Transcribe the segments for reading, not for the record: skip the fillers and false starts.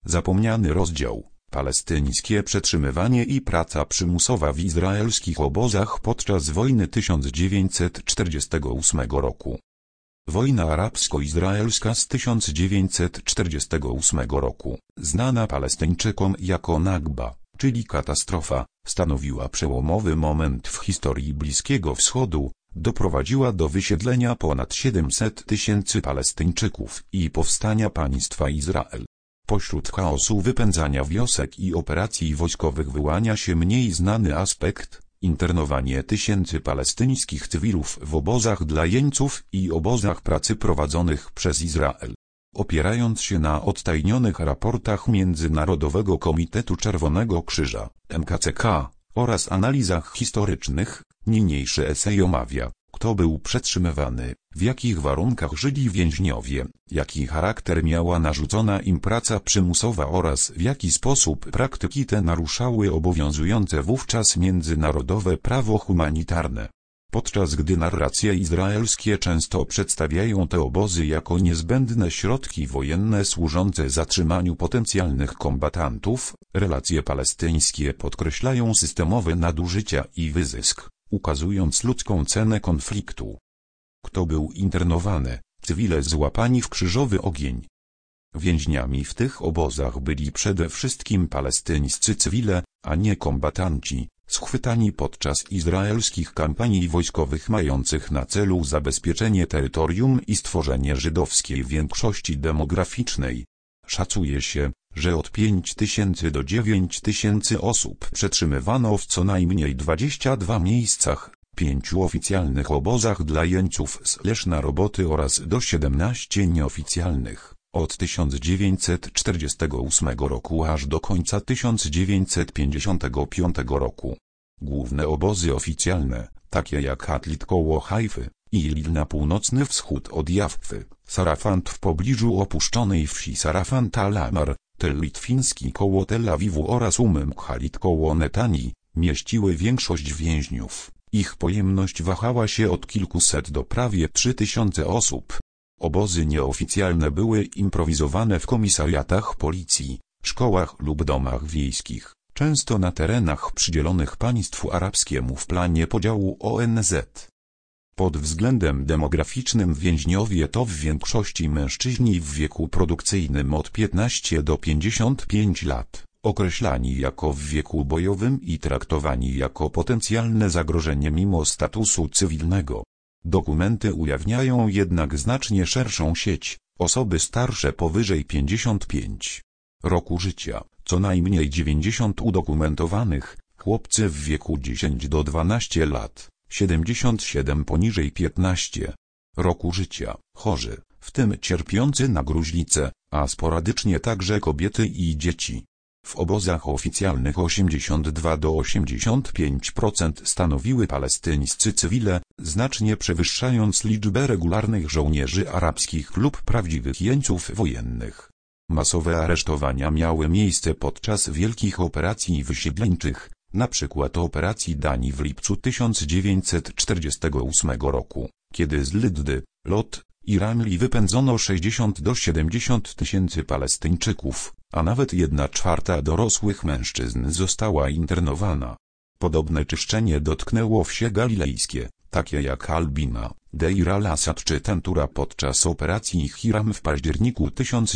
Zapomniany rozdział. Palestyńskie przetrzymywanie i praca przymusowa w izraelskich obozach podczas wojny 1948 roku. Wojna arabsko-izraelska z 1948 roku, znana Palestyńczykom jako Nakba, czyli katastrofa, stanowiła przełomowy moment w historii Bliskiego Wschodu, doprowadziła do wysiedlenia ponad 700 tysięcy Palestyńczyków i powstania państwa Izrael. Pośród chaosu wypędzania wiosek i operacji wojskowych wyłania się mniej znany aspekt: internowanie tysięcy palestyńskich cywilów w obozach dla jeńców i obozach pracy prowadzonych przez Izrael. Opierając się na odtajnionych raportach Międzynarodowego Komitetu Czerwonego Krzyża, MKCK, oraz analizach historycznych, niniejszy esej omawia, kto był przetrzymywany, w jakich warunkach żyli więźniowie, jaki charakter miała narzucona im praca przymusowa oraz w jaki sposób praktyki te naruszały obowiązujące wówczas międzynarodowe prawo humanitarne. Podczas gdy narracje izraelskie często przedstawiają te obozy jako niezbędne środki wojenne służące zatrzymaniu potencjalnych kombatantów, relacje palestyńskie podkreślają systemowe nadużycia i wyzysk, ukazując ludzką cenę konfliktu. Kto był internowany? Cywile złapani w krzyżowy ogień. Więźniami w tych obozach byli przede wszystkim palestyńscy cywile, a nie kombatanci, schwytani podczas izraelskich kampanii wojskowych mających na celu zabezpieczenie terytorium i stworzenie żydowskiej większości demograficznej. Szacuje się, że od 5 tysięcy do 9 tysięcy osób przetrzymywano w co najmniej 22 miejscach, 5 oficjalnych obozach dla jeńców na roboty oraz do 17 nieoficjalnych, od 1948 roku aż do końca 1955 roku. Główne obozy oficjalne, takie jak Atlit koło Hajfy, Ilil na północny wschód od Jaffy, Sarafant w pobliżu opuszczonej wsi Sarafant al-Amar, Tel Litwiński koło Tel Awiwu oraz Khalit koło Netanii, mieściły większość więźniów. Ich pojemność wahała się od kilkuset do prawie 3000 osób. Obozy nieoficjalne były improwizowane w komisariatach policji, szkołach lub domach wiejskich, często na terenach przydzielonych państwu arabskiemu w planie podziału ONZ. Pod względem demograficznym więźniowie to w większości mężczyźni w wieku produkcyjnym od 15 do 55 lat, określani jako w wieku bojowym i traktowani jako potencjalne zagrożenie mimo statusu cywilnego. Dokumenty ujawniają jednak znacznie szerszą sieć, osoby starsze powyżej 55 roku życia, co najmniej 90 udokumentowanych, chłopcy w wieku 10 do 12 lat, 77 poniżej 15 roku życia, chorzy, w tym cierpiący na gruźlicę, a sporadycznie także kobiety i dzieci. W obozach oficjalnych 82 do 85% stanowiły palestyńscy cywile, znacznie przewyższając liczbę regularnych żołnierzy arabskich lub prawdziwych jeńców wojennych. Masowe aresztowania miały miejsce podczas wielkich operacji wysiedleńczych, np. operacji Danii w lipcu 1948 roku, kiedy z Lyddy, Lot i Ramli wypędzono 60 do 70 tysięcy Palestyńczyków, a nawet 1/4 dorosłych mężczyzn została internowana. Podobne czyszczenie dotknęło wsie galilejskie, takie jak Albina, Deir al-Asad czy Tentura podczas operacji Hiram w październiku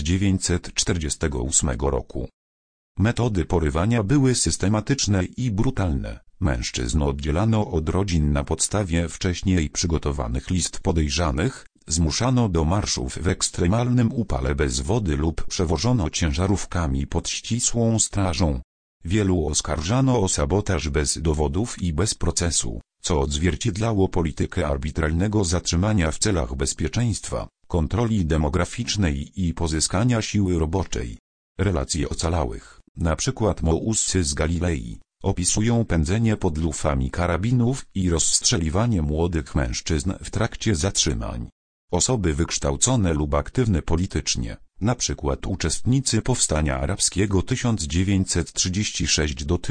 1948 roku. Metody porywania były systematyczne i brutalne. Mężczyzn oddzielano od rodzin na podstawie wcześniej przygotowanych list podejrzanych, zmuszano do marszów w ekstremalnym upale bez wody lub przewożono ciężarówkami pod ścisłą strażą. Wielu oskarżano o sabotaż bez dowodów i bez procesu, co odzwierciedlało politykę arbitralnego zatrzymania w celach bezpieczeństwa, kontroli demograficznej i pozyskania siły roboczej. Relacje ocalałych, np. Mousy z Galilei, opisują pędzenie pod lufami karabinów i rozstrzeliwanie młodych mężczyzn w trakcie zatrzymań. Osoby wykształcone lub aktywne politycznie, np. uczestnicy powstania arabskiego 1936 do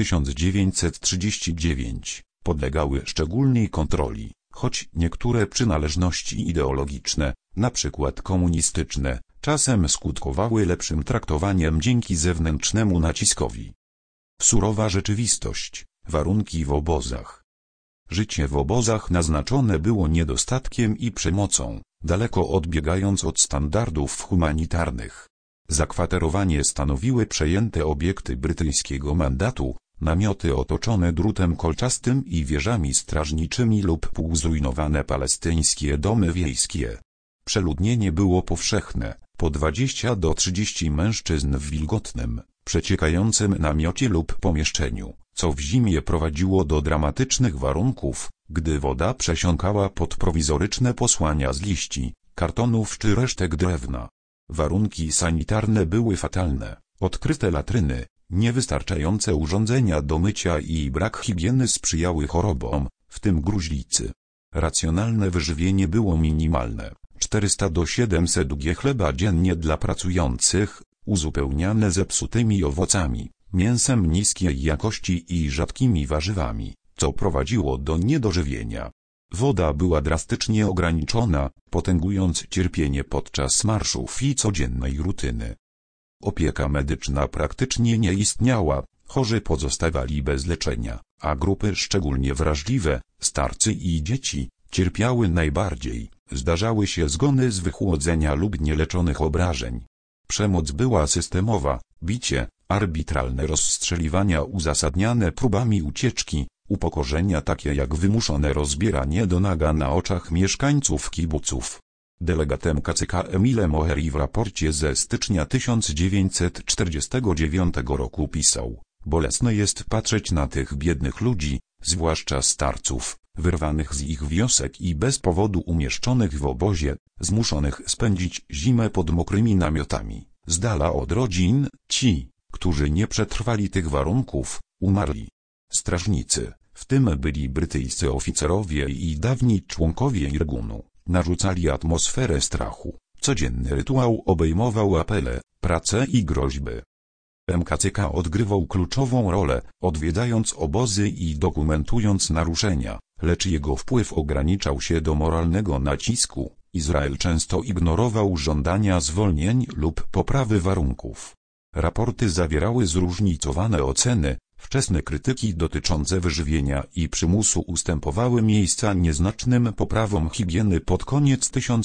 1939, podlegały szczególnej kontroli, choć niektóre przynależności ideologiczne, np. komunistyczne, czasem skutkowały lepszym traktowaniem dzięki zewnętrznemu naciskowi. Surowa rzeczywistość, warunki w obozach. Życie w obozach naznaczone było niedostatkiem i przemocą, daleko odbiegając od standardów humanitarnych. Zakwaterowanie stanowiły przejęte obiekty brytyjskiego mandatu, namioty otoczone drutem kolczastym i wieżami strażniczymi lub półzrujnowane palestyńskie domy wiejskie. Przeludnienie było powszechne, po 20 do 30 mężczyzn w wilgotnym, przeciekającym namiocie lub pomieszczeniu, co w zimie prowadziło do dramatycznych warunków, gdy woda przesiąkała pod prowizoryczne posłania z liści, kartonów czy resztek drewna. Warunki sanitarne były fatalne, odkryte latryny, niewystarczające urządzenia do mycia i brak higieny sprzyjały chorobom, w tym gruźlicy. Racjonalne wyżywienie było minimalne, 400 do 700 g chleba dziennie dla pracujących, uzupełniane zepsutymi owocami, mięsem niskiej jakości i rzadkimi warzywami, co prowadziło do niedożywienia. Woda była drastycznie ograniczona, potęgując cierpienie podczas marszów i codziennej rutyny. Opieka medyczna praktycznie nie istniała, chorzy pozostawali bez leczenia, a grupy szczególnie wrażliwe, starcy i dzieci, cierpiały najbardziej. Zdarzały się zgony z wychłodzenia lub nieleczonych obrażeń. Przemoc była systemowa, bicie, arbitralne rozstrzeliwania uzasadniane próbami ucieczki, upokorzenia takie jak wymuszone rozbieranie do naga na oczach mieszkańców kibuców. Delegatem KCK Emile Moheri w raporcie ze stycznia 1949 roku pisał: bolesne jest patrzeć na tych biednych ludzi, zwłaszcza starców, wyrwanych z ich wiosek i bez powodu umieszczonych w obozie, zmuszonych spędzić zimę pod mokrymi namiotami, z dala od rodzin. Ci, którzy nie przetrwali tych warunków, umarli. Strażnicy, w tym byli brytyjscy oficerowie i dawni członkowie Irgunu, narzucali atmosferę strachu. Codzienny rytuał obejmował apele, prace i groźby. MKCK odgrywał kluczową rolę, odwiedzając obozy i dokumentując naruszenia, lecz jego wpływ ograniczał się do moralnego nacisku. Izrael często ignorował żądania zwolnień lub poprawy warunków. Raporty zawierały zróżnicowane oceny, wczesne krytyki dotyczące wyżywienia i przymusu ustępowały miejsca nieznacznym poprawom higieny pod koniec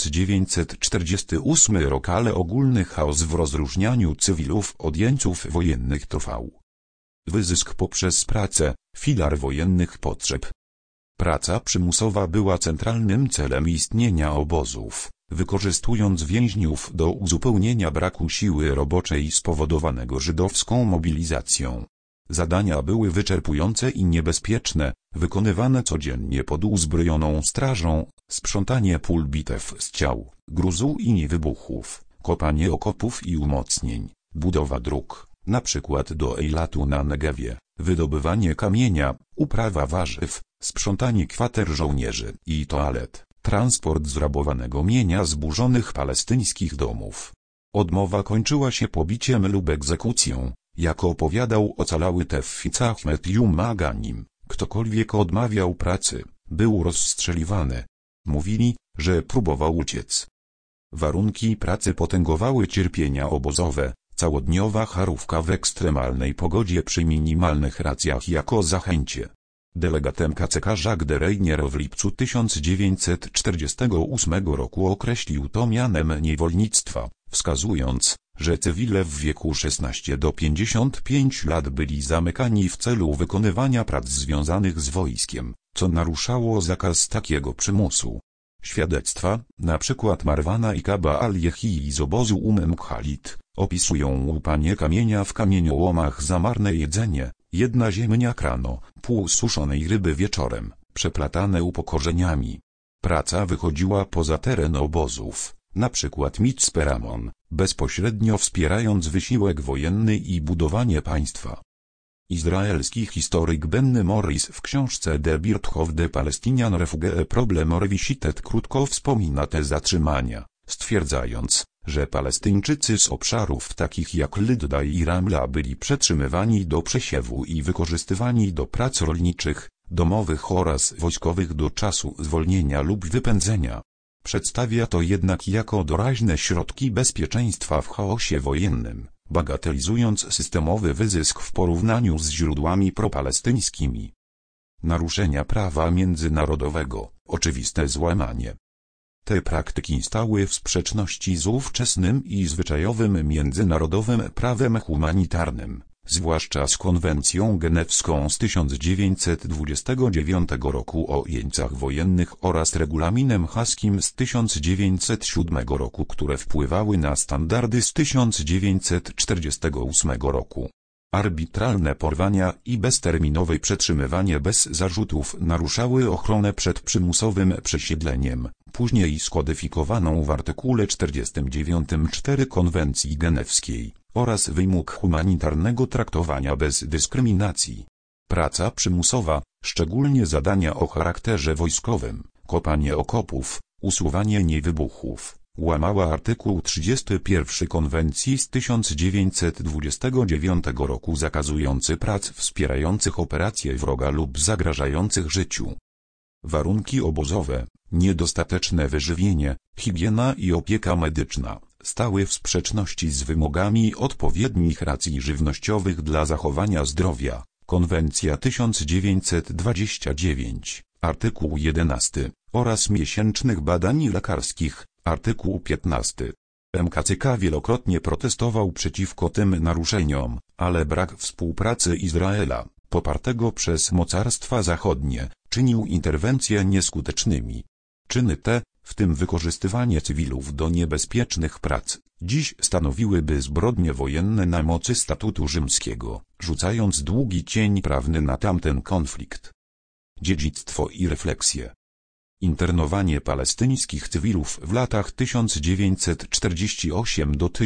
1948 roku, ale ogólny chaos w rozróżnianiu cywilów od jeńców wojennych trwał. Wyzysk poprzez pracę, filar wojennych potrzeb. Praca przymusowa była centralnym celem istnienia obozów, wykorzystując więźniów do uzupełnienia braku siły roboczej spowodowanego żydowską mobilizacją. Zadania były wyczerpujące i niebezpieczne, wykonywane codziennie pod uzbrojoną strażą: sprzątanie pól bitew z ciał, gruzu i wybuchów, kopanie okopów i umocnień, budowa dróg, np. do Eilatu na Negewie, wydobywanie kamienia, uprawa warzyw, sprzątanie kwater żołnierzy i toalet, transport zrabowanego mienia zburzonych palestyńskich domów. Odmowa kończyła się pobiciem lub egzekucją. Jak opowiadał ocalały Tewfiz Ahmed Maganim, ktokolwiek odmawiał pracy, był rozstrzeliwany. Mówili, że próbował uciec. Warunki pracy potęgowały cierpienia obozowe, całodniowa charówka w ekstremalnej pogodzie przy minimalnych racjach jako zachęcie. Delegatem KCK Jacques de Reynier w lipcu 1948 roku określił to mianem niewolnictwa, wskazując, że cywile w wieku 16 do 55 lat byli zamykani w celu wykonywania prac związanych z wojskiem, co naruszało zakaz takiego przymusu. Świadectwa, np. Marwana i Kaba al-Yehii z obozu Khalid, opisują łupanie kamienia w kamieniołomach za marne jedzenie, jedna ziemniak rano, pół suszonej ryby wieczorem, przeplatane upokorzeniami. Praca wychodziła poza teren obozów, np. Mitzpe Ramon, bezpośrednio wspierając wysiłek wojenny i budowanie państwa. Izraelski historyk Benny Morris w książce The Birth of the Palestinian Refugee Problem Revisited krótko wspomina te zatrzymania, stwierdzając, że Palestyńczycy z obszarów takich jak Lydda i Ramla byli przetrzymywani do przesiewu i wykorzystywani do prac rolniczych, domowych oraz wojskowych do czasu zwolnienia lub wypędzenia. Przedstawia to jednak jako doraźne środki bezpieczeństwa w chaosie wojennym, bagatelizując systemowy wyzysk w porównaniu z źródłami propalestyńskimi. Naruszenia prawa międzynarodowego, oczywiste złamanie. Te praktyki stały w sprzeczności z ówczesnym i zwyczajowym międzynarodowym prawem humanitarnym, zwłaszcza z konwencją genewską z 1929 roku o jeńcach wojennych oraz regulaminem haskim z 1907 roku, które wpływały na standardy z 1948 roku. Arbitralne porwania i bezterminowe przetrzymywanie bez zarzutów naruszały ochronę przed przymusowym przesiedleniem, później skodyfikowaną w artykule 49.4 Konwencji Genewskiej, oraz wymóg humanitarnego traktowania bez dyskryminacji. Praca przymusowa, szczególnie zadania o charakterze wojskowym, kopanie okopów, usuwanie niewybuchów, łamała artykuł 31 Konwencji z 1929 roku zakazujący prac wspierających operacje wroga lub zagrażających życiu. Warunki obozowe, niedostateczne wyżywienie, higiena i opieka medyczna stały w sprzeczności z wymogami odpowiednich racji żywnościowych dla zachowania zdrowia. Konwencja 1929, artykuł 11, oraz miesięcznych badań lekarskich, artykuł 15. MKCK wielokrotnie protestował przeciwko tym naruszeniom, ale brak współpracy Izraela, popartego przez mocarstwa zachodnie, czynił interwencje nieskutecznymi. Czyny te, w tym wykorzystywanie cywilów do niebezpiecznych prac, dziś stanowiłyby zbrodnie wojenne na mocy Statutu Rzymskiego, rzucając długi cień prawny na tamten konflikt. Dziedzictwo i refleksje. Internowanie palestyńskich cywilów w latach 1948 do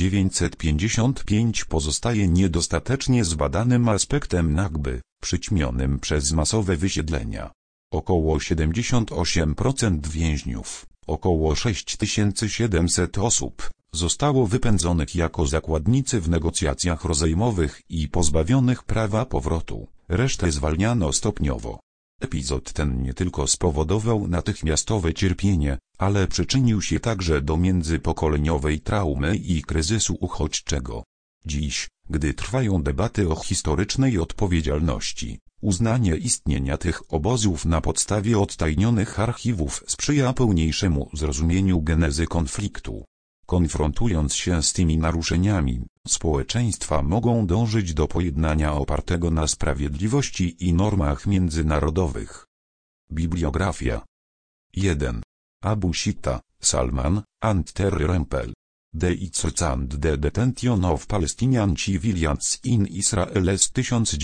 1955 pozostaje niedostatecznie zbadanym aspektem Nakby, przyćmionym przez masowe wysiedlenia. Około 78% więźniów, około 6700 osób, zostało wypędzonych jako zakładnicy w negocjacjach rozejmowych i pozbawionych prawa powrotu, resztę zwalniano stopniowo. Epizod ten nie tylko spowodował natychmiastowe cierpienie, ale przyczynił się także do międzypokoleniowej traumy i kryzysu uchodźczego. Dziś, gdy trwają debaty o historycznej odpowiedzialności, uznanie istnienia tych obozów na podstawie odtajnionych archiwów sprzyja pełniejszemu zrozumieniu genezy konfliktu. Konfrontując się z tymi naruszeniami, społeczeństwa mogą dążyć do pojednania opartego na sprawiedliwości i normach międzynarodowych. Bibliografia. 1. Abu Shitta, Salman, and Terry Rempel. The Itzords and the Detention of Palestinian Civilians in Israel z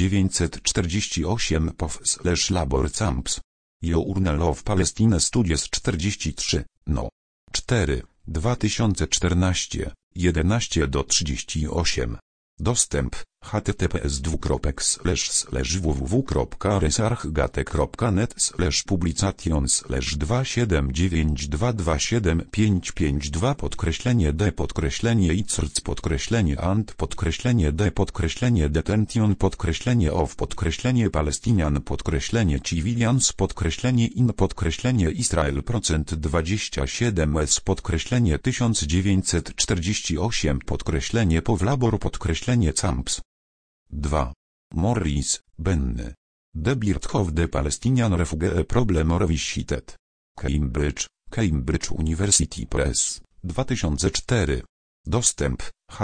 1948 POV/Labor Camps. Journal of Palestine Studies 43, no. 4, 2014, 11-38. Dostęp https://www.resarchgate.net/publication/279227552 _Palestinian_Israel_Palestinian_Ant_Palestinian_Israel_Ant_Palestinian_Camps. 2. Morris, Benny. The Birth of the Palestinian Refugee Problem Revisited. Cambridge, Cambridge University Press, 2004. Dostęp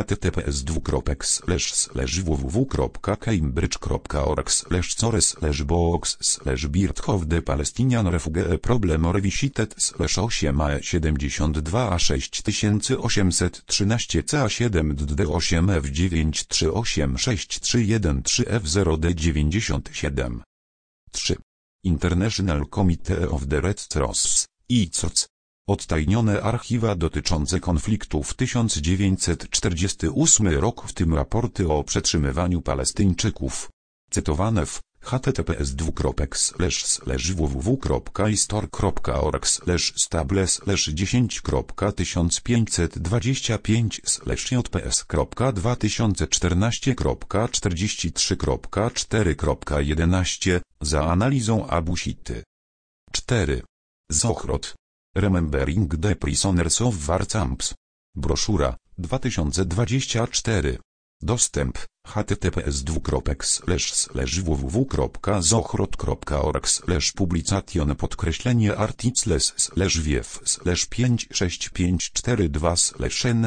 https://www.cambridge.org/core/box/Birth of the Palestinian Refugee Problem Revisited/8a72A63828F93863863113F0D97. 3. International Committee of the Red Cross, ICRC. Odtajnione archiwa dotyczące konfliktu w 1948 rok, w tym raporty o przetrzymywaniu Palestyńczyków. Cytowane w https://www.stable/10.1525/1514.43.4.11 za analizą Abu Shitty. 4. Zochrot. Remembering the Prisoners of War Camps. Broszura, 2024. Dostęp, https://www.zochroth.org/publication/wiew/5654/n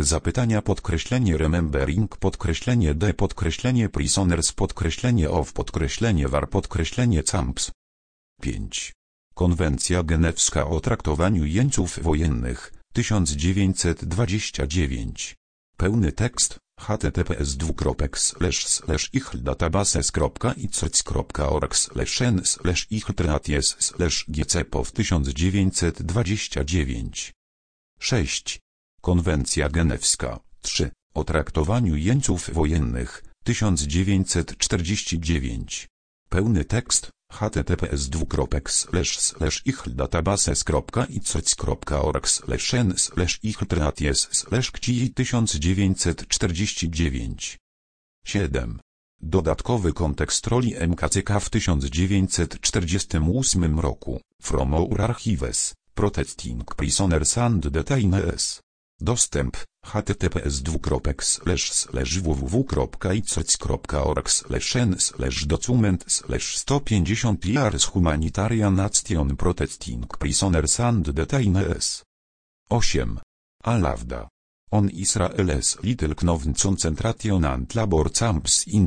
*remembering*_prisoners_of_war_camps. 5. Konwencja genewska o traktowaniu jeńców wojennych, 1929. Pełny tekst, https://ichdatabases.ichdatabases.org/n/ichdtraties/gcepow 1929. 6. Konwencja genewska, 3. O traktowaniu jeńców wojennych, 1949. Pełny tekst, https://ichdatabases.ichdatabases.org/n/ichdtraties/gci 1949. 7. Dodatkowy kontekst roli MKCK w 1948 roku, From Our Archives, Protecting Prisoners and Detainees. Dostęp, https://www.icec.org/n/document/150 Years Humanitarian Action Protecting Prisoners and Detainees. 8. Al-Avda. On Israel's Little Known Concentration and Labor Camps in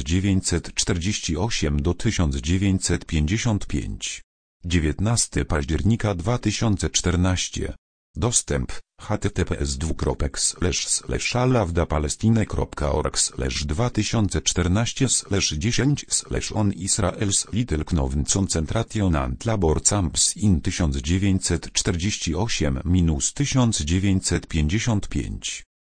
1948–1955. 19 października 2014. Dostęp, https://alavdapalestine.org/2014/10/On Israel's Little Known Concentration and Labor Camps in 1948–1955.